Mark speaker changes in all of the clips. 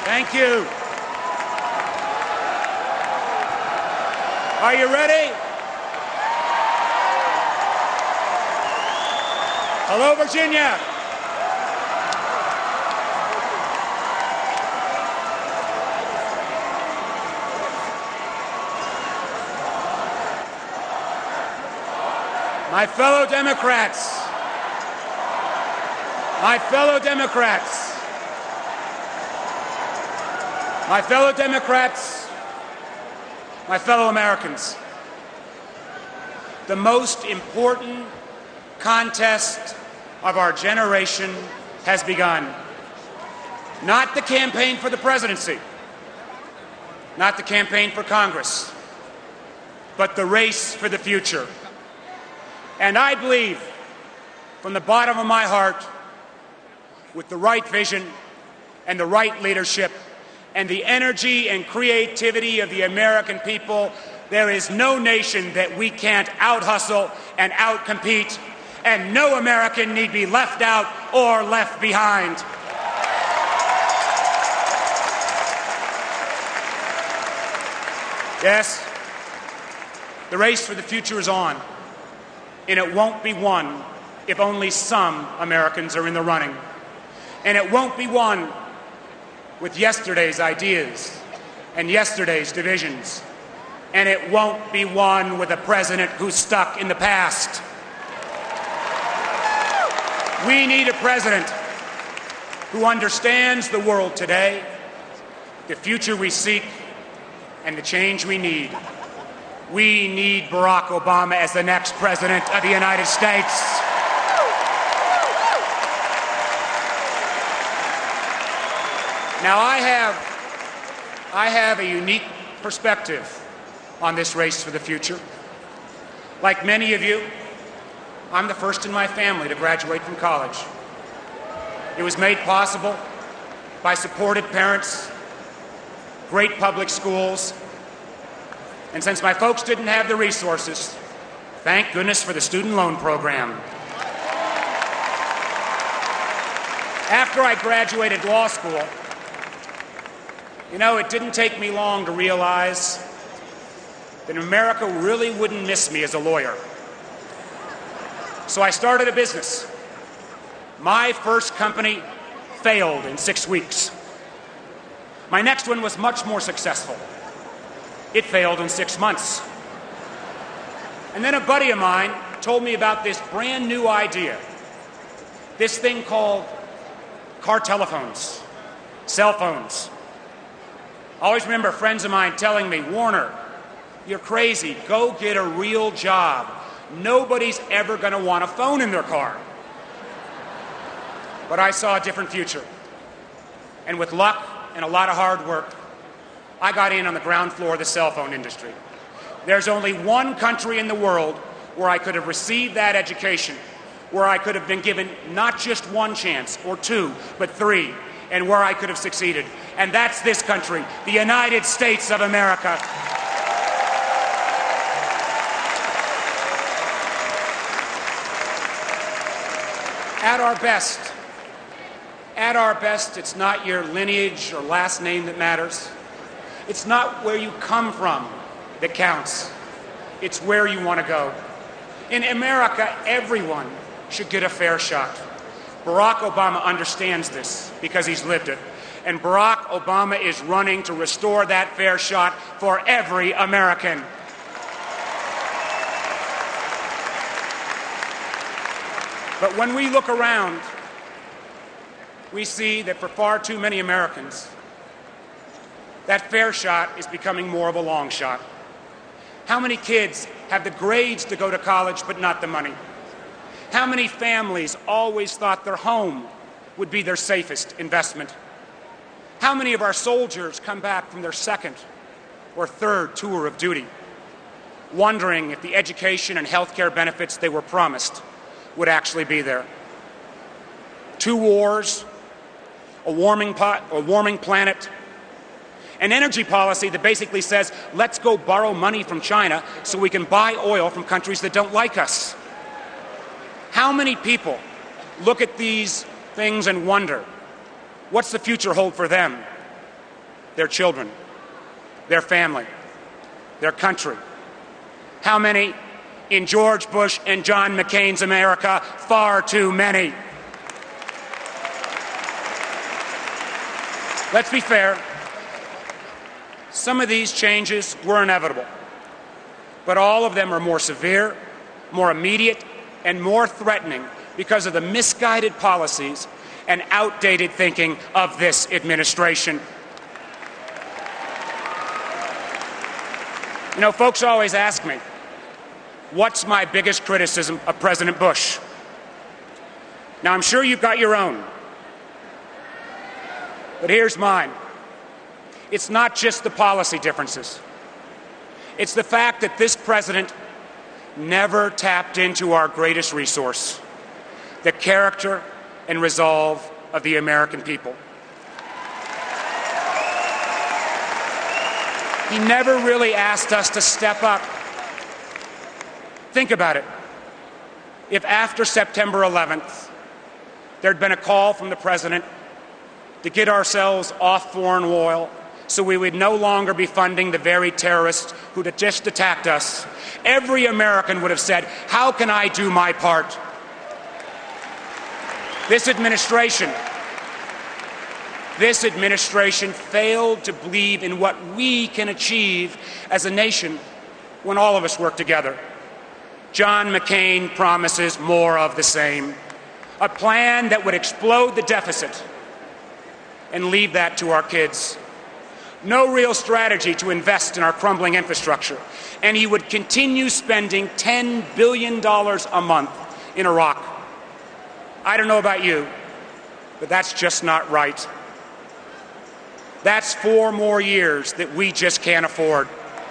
Speaker 1: Thank you. Are you ready? Hello, Virginia. My fellow Democrats, my fellow Democrats, my fellow Democrats, my fellow Americans, the most important contest of our generation has begun. Not the campaign for the presidency, not the campaign for Congress, but the race for the future. And I believe, from the bottom of my heart, with the right vision and the right leadership and the energy and creativity of the American people, there is no nation that we can't out-hustle and out-compete, and no American need be left out or left behind. Yes, the race for the future is on, and it won't be won if only some Americans are in the running. And it won't be won with yesterday's ideas and yesterday's divisions. And it won't be won with a president who's stuck in the past. We need a president who understands the world today, the future we seek, and the change we need. We need Barack Obama as the next president of the United States. Now, I have a unique perspective on this race for the future. Like many of you, I'm the first in my family to graduate from college. It was made possible by supportive parents, great public schools, and since my folks didn't have the resources, thank goodness for the student loan program. After I graduated law school, it didn't take me long to realize that America really wouldn't miss me as a lawyer. So I started a business. My first company failed in 6 weeks. My next one was much more successful. It failed in 6 months. And then a buddy of mine told me about this brand new idea, this thing called car telephones, cell phones. I always remember friends of mine telling me, Warner, you're crazy. Go get a real job. Nobody's ever going to want a phone in their car. But I saw a different future. And with luck and a lot of hard work, I got in on the ground floor of the cell phone industry. There's only one country in the world where I could have received that education, where I could have been given not just one chance or two, but three, and where I could have succeeded. And that's this country, the United States of America. At our best, it's not your lineage or last name that matters. It's not where you come from that counts. It's where you want to go. In America, everyone should get a fair shot. Barack Obama understands this because he's lived it. And Barack Obama is running to restore that fair shot for every American. But when we look around, we see that for far too many Americans, that fair shot is becoming more of a long shot. How many kids have the grades to go to college but not the money? How many families always thought their home would be their safest investment? How many of our soldiers come back from their second or third tour of duty, wondering if the education and health care benefits they were promised would actually be there? 2 wars, a warming planet, an energy policy that basically says, let's go borrow money from China so we can buy oil from countries that don't like us. How many people look at these things and wonder, what's the future hold for them? their children, their family, their country? How many in George Bush and John McCain's America? Far too many. Let's be fair. Some of these changes were inevitable, but all of them are more severe, more immediate, and more threatening because of the misguided policies and outdated thinking of this administration. You know, folks always ask me, what's my biggest criticism of President Bush? Now, I'm sure you've got your own, but here's mine. It's not just the policy differences. It's the fact that this president never tapped into our greatest resource, the character and resolve of the American people. He never really asked us to step up. Think about it. If after September 11th, there'd been a call from the president to get ourselves off foreign oil so we would no longer be funding the very terrorists who had just attacked us, every American would have said, how can I do my part? This administration failed to believe in what we can achieve as a nation when all of us work together. John McCain promises more of the same, a plan that would explode the deficit and leave that to our kids. No real strategy to invest in our crumbling infrastructure, and he would continue spending $10 billion a month in Iraq. I don't know about you, but that's just not right. That's 4 more years that we just can't afford.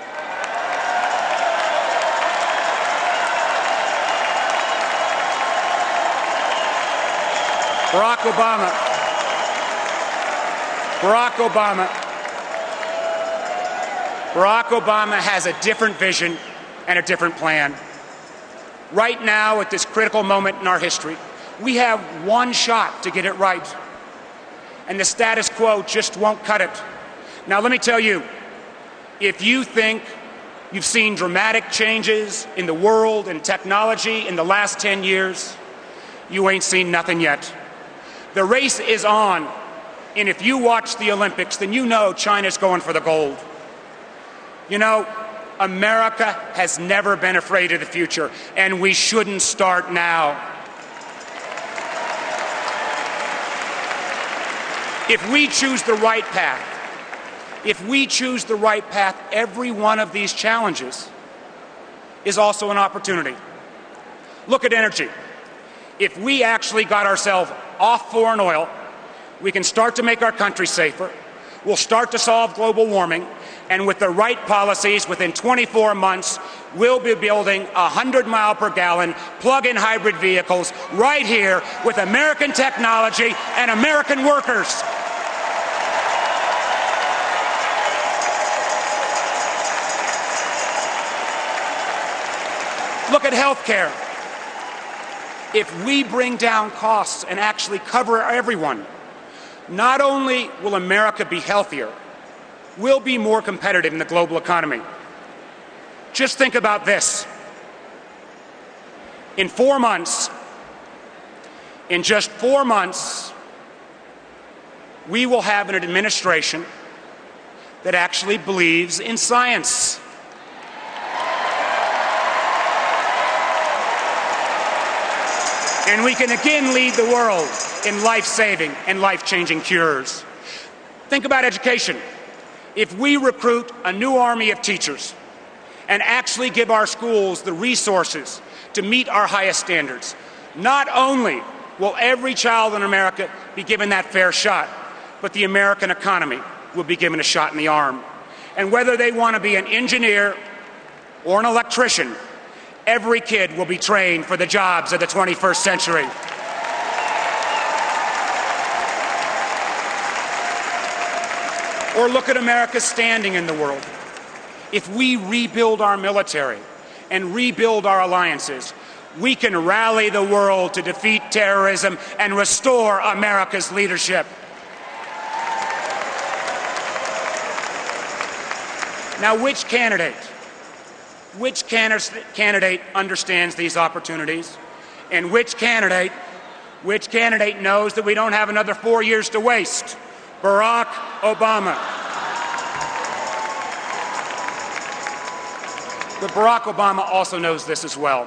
Speaker 1: Barack Obama has a different vision and a different plan. Right now, at this critical moment in our history, we have one shot to get it right, and the status quo just won't cut it. Now, let me tell you, if you think you've seen dramatic changes in the world and technology in the last 10 years, you ain't seen nothing yet. The race is on, and if you watch the Olympics, then you know China's going for the gold. You know, America has never been afraid of the future, and we shouldn't start now. If we choose the right path, every one of these challenges is also an opportunity. Look at energy. If we actually got ourselves off foreign oil, we can start to make our country safer. We'll start to solve global warming. And with the right policies, within 24 months, we'll be building 100-mile-per-gallon plug-in hybrid vehicles right here with American technology and American workers. Look at health care. If we bring down costs and actually cover everyone, not only will America be healthier, we'll be more competitive in the global economy. Just think about this. In just 4 months, we will have an administration that actually believes in science. And we can again lead the world in life-saving and life-changing cures. Think about education. If we recruit a new army of teachers and actually give our schools the resources to meet our highest standards, not only will every child in America be given that fair shot, but the American economy will be given a shot in the arm. And whether they want to be an engineer or an electrician, every kid will be trained for the jobs of the 21st century. Or look at America's standing in the world. If we rebuild our military and rebuild our alliances, we can rally the world to defeat terrorism and restore America's leadership. Now, which candidate understands these opportunities? And which candidate knows that we don't have another 4 years to waste? Barack Obama. But Barack Obama also knows this as well.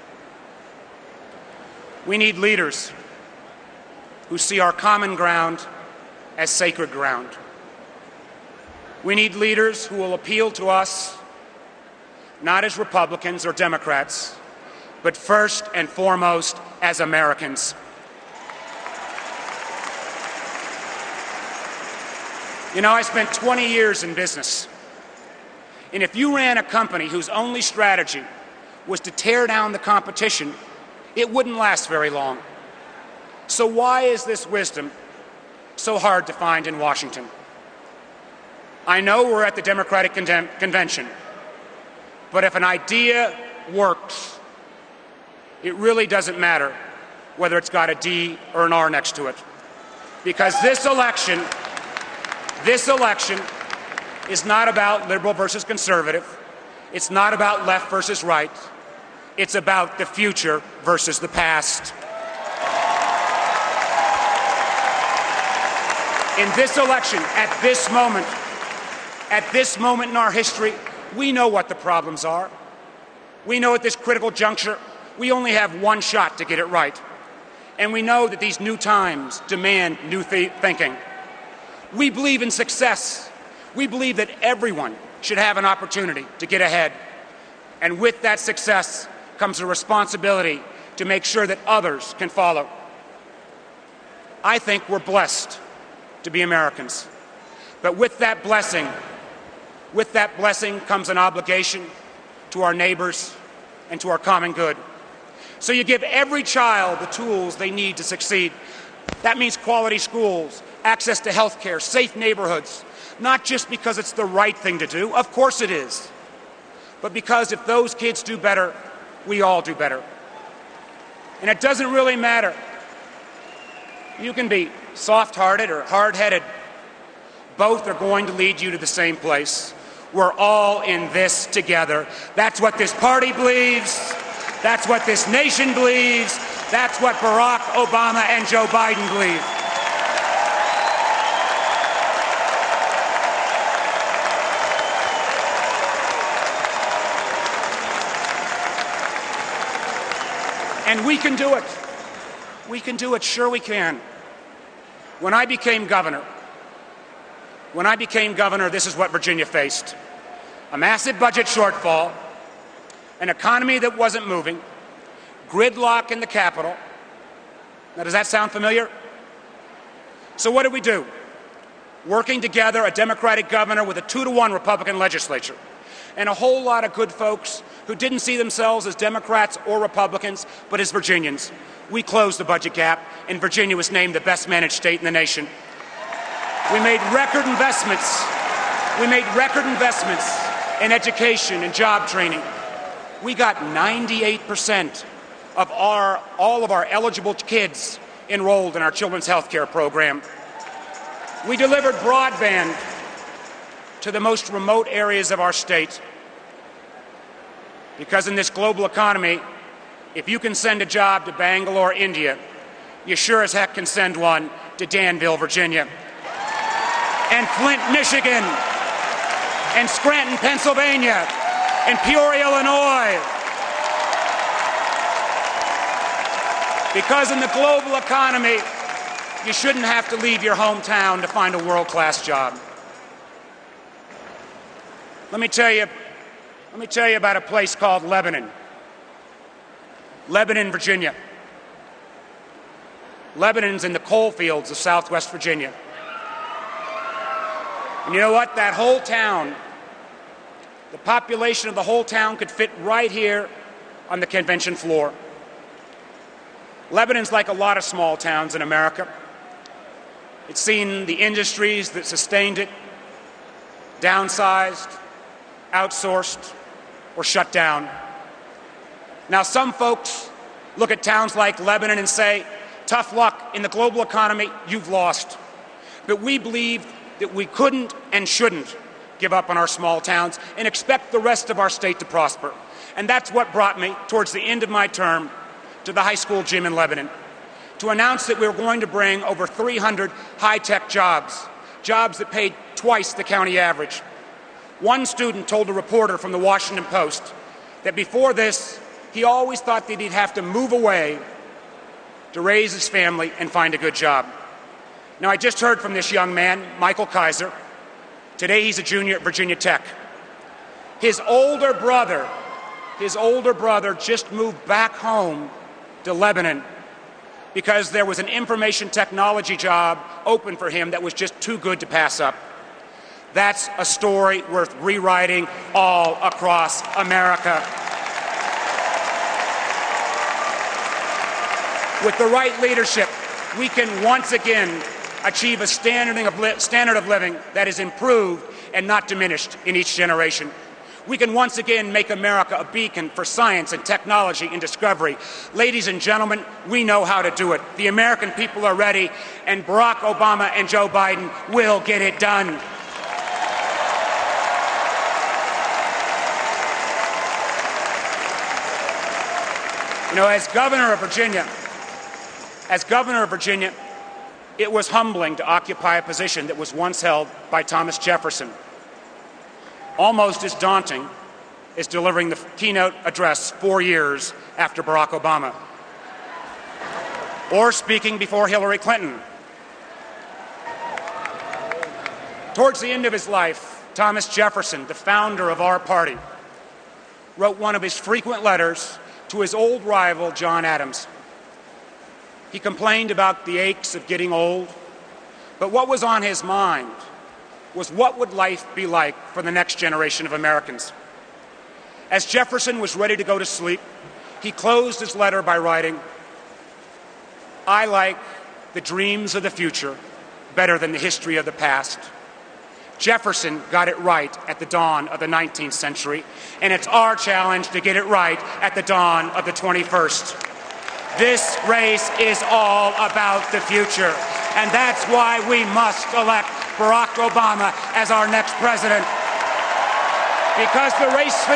Speaker 1: We need leaders who see our common ground as sacred ground. We need leaders who will appeal to us not as Republicans or Democrats, but first and foremost as Americans. You know, I spent 20 years in business. And if you ran a company whose only strategy was to tear down the competition, it wouldn't last very long. So why is this wisdom so hard to find in Washington? I know we're at the Democratic Convention, but if an idea works, it really doesn't matter whether it's got a D or an R next to it. Because this election is not about liberal versus conservative. It's not about left versus right. It's about the future versus the past. In this election, at this moment in our history, we know what the problems are. We know at this critical juncture, we only have one shot to get it right. And we know that these new times demand new thinking. We believe in success. We believe that everyone should have an opportunity to get ahead. And with that success comes a responsibility to make sure that others can follow. I think we're blessed to be Americans. But with that blessing comes an obligation to our neighbors and to our common good. So you give every child the tools they need to succeed. That means quality schools, access to health care, safe neighborhoods, not just because it's the right thing to do, of course it is, but because if those kids do better, we all do better. And it doesn't really matter. You can be soft-hearted or hard-headed. Both are going to lead you to the same place. We're all in this together. That's what this party believes. That's what this nation believes. That's what Barack Obama and Joe Biden believe. And we can do it. We can do it. Sure we can. When I became governor, this is what Virginia faced. A massive budget shortfall, an economy that wasn't moving, gridlock in the Capitol. Now, does that sound familiar? So what did we do? Working together, a Democratic governor with a 2-to-1 Republican legislature, and a whole lot of good folks who didn't see themselves as Democrats or Republicans, but as Virginians. We closed the budget gap, and Virginia was named the best managed state in the nation. We made record investments. In education and job training. We got 98% of all of our eligible kids enrolled in our children's health care program. We delivered broadband to the most remote areas of our state. Because in this global economy, if you can send a job to Bangalore, India, you sure as heck can send one to Danville, Virginia, and Flint, Michigan, and Scranton, Pennsylvania, and Peoria, Illinois. Because in the global economy, you shouldn't have to leave your hometown to find a world-class job. Let me tell you about a place called Lebanon. Lebanon, Virginia. Lebanon's in the coal fields of Southwest Virginia. And you know what? That whole town, the population of the whole town could fit right here on the convention floor. Lebanon's like a lot of small towns in America. It's seen the industries that sustained it downsized, outsourced, or shut down. Now, some folks look at towns like Lebanon and say, tough luck, in the global economy, you've lost. But we believe that we couldn't and shouldn't give up on our small towns, and expect the rest of our state to prosper. And that's what brought me, towards the end of my term, to the high school gym in Lebanon, to announce that we were going to bring over 300 high-tech jobs that paid twice the county average. One student told a reporter from the Washington Post that before this, he always thought that he'd have to move away to raise his family and find a good job. Now, I just heard from this young man, Michael Kaiser. Today, he's a junior at Virginia Tech. His older brother just moved back home to Lebanon because there was an information technology job open for him that was just too good to pass up. That's a story worth rewriting all across America. With the right leadership, we can once again achieve a standard of living that is improved and not diminished in each generation. We can once again make America a beacon for science and technology and discovery. Ladies and gentlemen, we know how to do it. The American people are ready, and Barack Obama and Joe Biden will get it done. You know, as governor of Virginia, it was humbling to occupy a position that was once held by Thomas Jefferson. Almost as daunting as delivering the keynote address 4 years after Barack Obama, or speaking before Hillary Clinton. Towards the end of his life, Thomas Jefferson, the founder of our party, wrote one of his frequent letters to his old rival, John Adams. He complained about the aches of getting old, but what was on his mind was what would life be like for the next generation of Americans. As Jefferson was ready to go to sleep, he closed his letter by writing, "I like the dreams of the future better than the history of the past." Jefferson got it right at the dawn of the 19th century, and it's our challenge to get it right at the dawn of the 21st. This race is all about the future, and that's why we must elect Barack Obama as our next president. Because the race for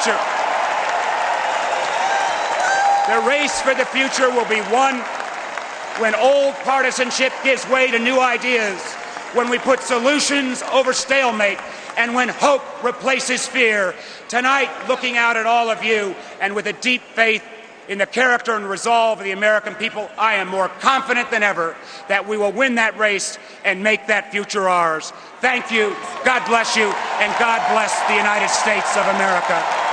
Speaker 1: the future will be won when old partisanship gives way to new ideas, when we put solutions over stalemate, and when hope replaces fear. Tonight, looking out at all of you, and with a deep faith in the character and resolve of the American people, I am more confident than ever that we will win that race and make that future ours. Thank you, God bless you, and God bless the United States of America.